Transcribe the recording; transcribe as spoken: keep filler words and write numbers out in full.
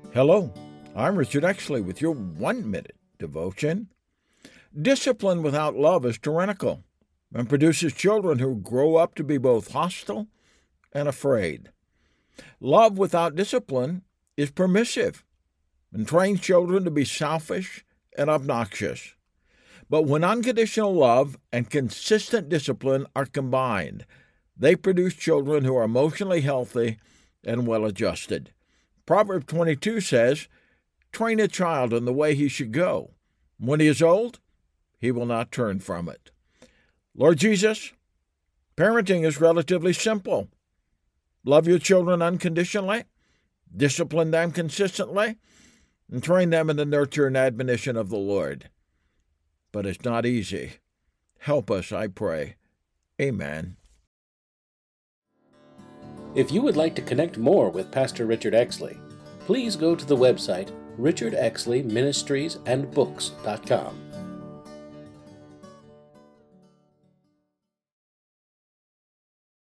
Hello, I'm Richard Exley with your one-minute devotion. Discipline without love is tyrannical and produces children who grow up to be both hostile and afraid. Love without discipline is permissive and trains children to be selfish and obnoxious. But when unconditional love and consistent discipline are combined, they produce children who are emotionally healthy and well-adjusted. Proverbs twenty-two says, "Train a child in the way he should go. When he is old, he will not turn from it." Lord Jesus, parenting is relatively simple. Love your children unconditionally, discipline them consistently, and train them in the nurture and admonition of the Lord. But it's not easy. Help us, I pray. Amen. If you would like to connect more with Pastor Richard Exley, please go to the website richard exley ministries and books dot com.